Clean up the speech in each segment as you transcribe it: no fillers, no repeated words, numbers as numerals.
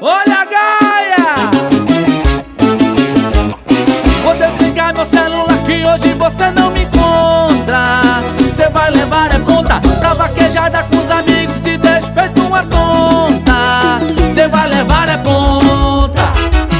Olha a Gaia! Vou desligar meu celular que hoje você não me encontra. Cê vai levar é ponta pra vaquejada com os amigos, te deixo feito uma tonta. Cê vai levar é ponta.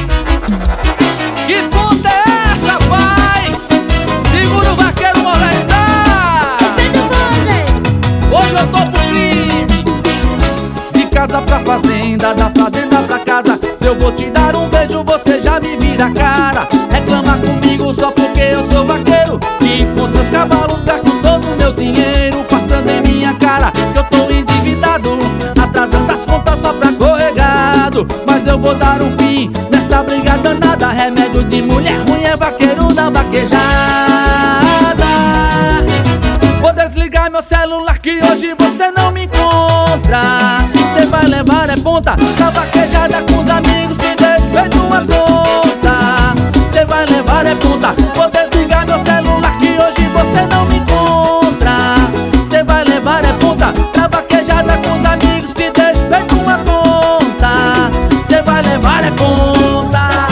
Que ponta é essa, pai? Segura o vaqueiro moralizar. Hoje eu tô pro crime. De casa pra fazenda, da fazenda pra casa. Se eu vou te dar um beijo, você já me vira a cara. Reclama comigo só porque eu sou vaqueiro, e com os meus cavalos gasto todo o meu dinheiro. Passando em minha cara que eu tô endividado, atrasando as contas só pra correr gado. Mas eu vou dar um fim nessa briga danada. Remédio de mulher ruim é vaqueiro da vaquejada. Vou desligar meu celular que hoje você não me encontra. Cê vai levar é ponta pra vaquejada com os amigos, te deixo feito uma tonta. Cê vai levar é ponta. Vou desligar meu celular que hoje você não me encontra. Cê vai levar é ponta pra vaquejada com os amigos, te deixo feito uma tonta. Cê vai levar é ponta.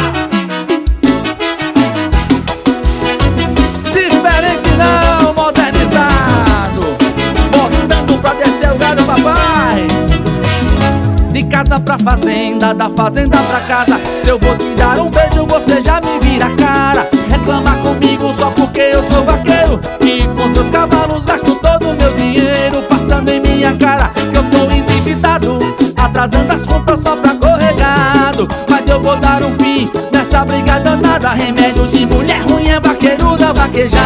Diferente não, modernizado, botando pra descer o gado, papai. De casa pra fazenda, da fazenda pra casa. Se eu vou te dar um beijo, você já me vira a cara. Reclama comigo só porque eu sou vaqueiro, e com meus cavalos gasto todo o meu dinheiro. Passando em minha cara que eu tô endividado, atrasando as contas só pra correr gado. Mas eu vou dar um fim nessa briga danada. Remédio de mulher ruim é vaqueiro da vaquejada.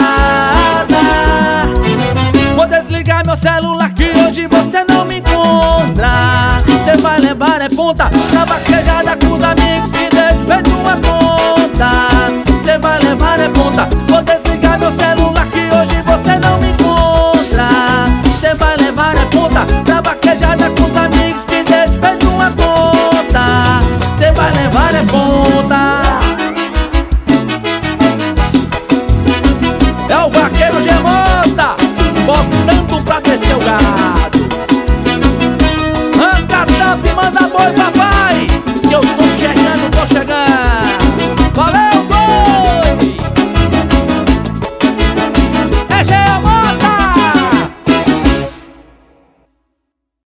Vou desligar meu celular que hoje você não me encontra. Cê vai levar é ponta pra vaquejada com os amigos, te deixo feito uma tonta. Cê vai levar é ponta. Vou desligar meu celular que hoje você não me encontra. Cê vai levar é ponta pra vaquejada com os amigos, te deixo feito uma tonta. Cê vai levar é ponta. É o vaqueiro Gemota, botando pra descer o gado. Arranca a tampa e manda boi, papai.